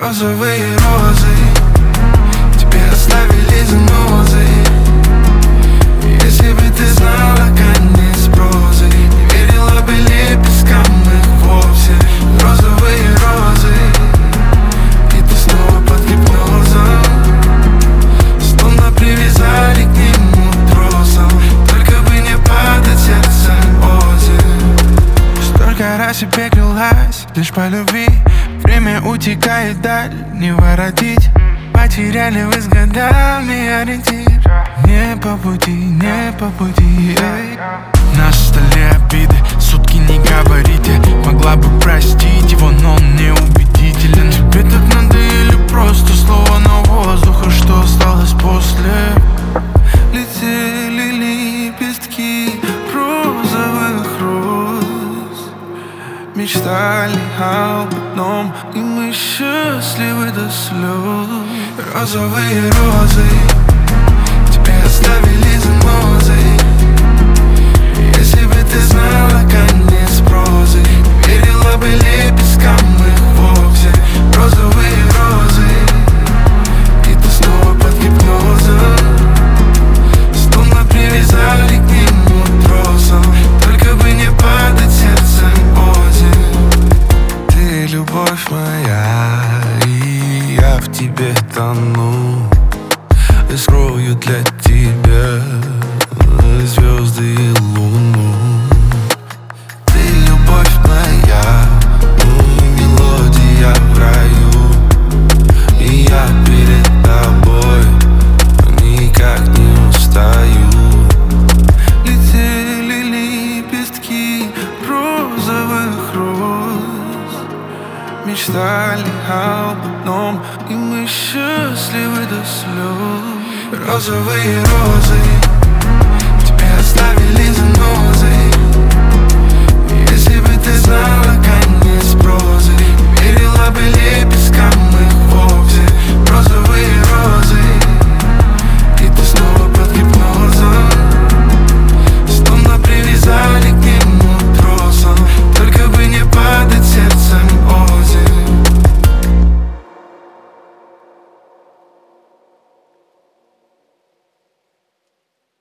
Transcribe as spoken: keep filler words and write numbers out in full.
Розовые розы тебе оставили занозы. Если бы ты знала конец прозы, не верила бы лепесткам их вовсе. Розовые розы, и ты снова под гипнозом, словно привязали к нему тросом. Только бы не падать сердцем озер. Столько раз я клялась лишь по любви. Время утекает даль, не воротить. Потеряли вы с годами ориентир. Не по пути, не по пути, эй. На столе обиды, сутки не говорите. Могла бы простить его, но он неубедителен. Тебе так надо или просто слово на воздух? А что осталось после? Летели лепестки розовых роз, мечтали об одном, и мы счастливы до слез. Розовые розы тебе оставили занозы. Если бы ты знала конец прозы, не верила бы лепесткам их вовсе. Розовые розы, и ты снова под гипнозом, словно привязали к нему тросом. Только бы не падать сердцем озер. Ты любовь моя, и я в тебе тону. Я скрою для тебя звезды и луну. Ты любовь моя, мелодия в раю, и я перед тобой никак не устаю. Летели лепестки розовых роз, мечтали об одном, и мы счастливы до слез. Розовые розы